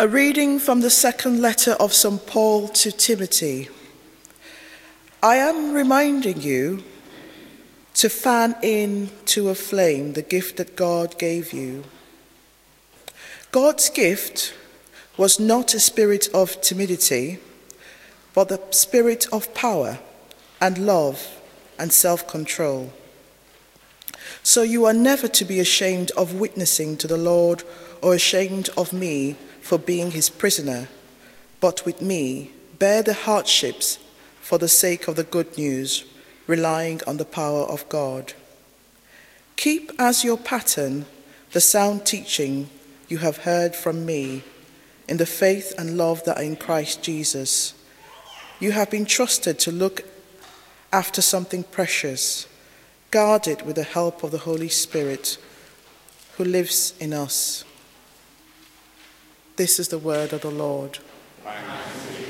A reading from the second letter of St. Paul to Timothy. I am reminding you to fan into a flame the gift that God gave you. God's gift was not a spirit of timidity, but the spirit of power and love and self-control. So you are never to be ashamed of witnessing to the Lord or ashamed of me for being his prisoner, but with me bear the hardships for the sake of the good news, relying on the power of God. Keep as your pattern the sound teaching you have heard from me in the faith and love that are in Christ Jesus. You have been trusted to look after something precious. Guard it with the help of the Holy Spirit who lives in us. This is the word of the Lord. Thanks be